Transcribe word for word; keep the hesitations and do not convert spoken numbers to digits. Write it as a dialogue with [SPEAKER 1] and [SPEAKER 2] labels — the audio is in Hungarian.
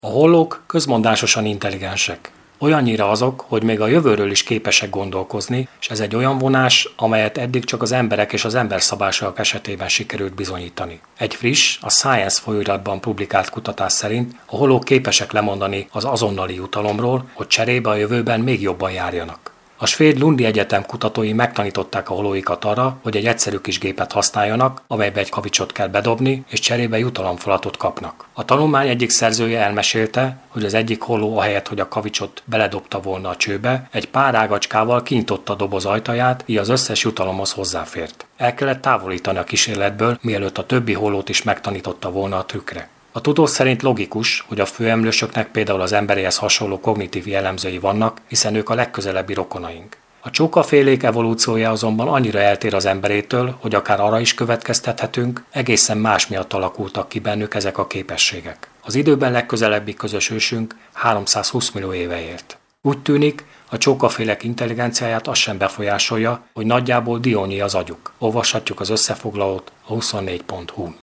[SPEAKER 1] A hollók közmondásosan intelligensek. Olyannyira azok, hogy még a jövőről is képesek gondolkozni, és ez egy olyan vonás, amelyet eddig csak az emberek és az emberszabásúak esetében sikerült bizonyítani. Egy friss, a Science folyóiratban publikált kutatás szerint a hollók képesek lemondani az azonnali jutalomról, hogy cserébe a jövőben még jobban járjanak. A svéd Lundi Egyetem kutatói megtanították a hollóikat arra, hogy egy egyszerű kis gépet használjanak, amelybe egy kavicsot kell bedobni, és cserébe jutalomfalatot kapnak. A tanulmány egyik szerzője elmesélte, hogy az egyik holló ahelyett, hogy a kavicsot beledobta volna a csőbe, egy pár ágacskával kinyitotta a doboz ajtaját, így az összes jutalomhoz hozzáfért. El kellett távolítani a kísérletből, mielőtt a többi hollót is megtanította volna a trükkre. A tudós szerint logikus, hogy a főemlősöknek például az emberéhez hasonló kognitív jellemzői vannak, hiszen ők a legközelebbi rokonaink. A csókafélék evolúciója azonban annyira eltér az emberétől, hogy akár arra is következtethetünk, egészen más miatt alakultak ki bennük ezek a képességek. Az időben legközelebbi közös ősünk háromszázhúsz millió éve élt. Úgy tűnik, a csókafélek intelligenciáját az sem befolyásolja, hogy nagyjából diónyi az agyuk. Olvashatjuk az összefoglalót a huszonnégy pont hu-n.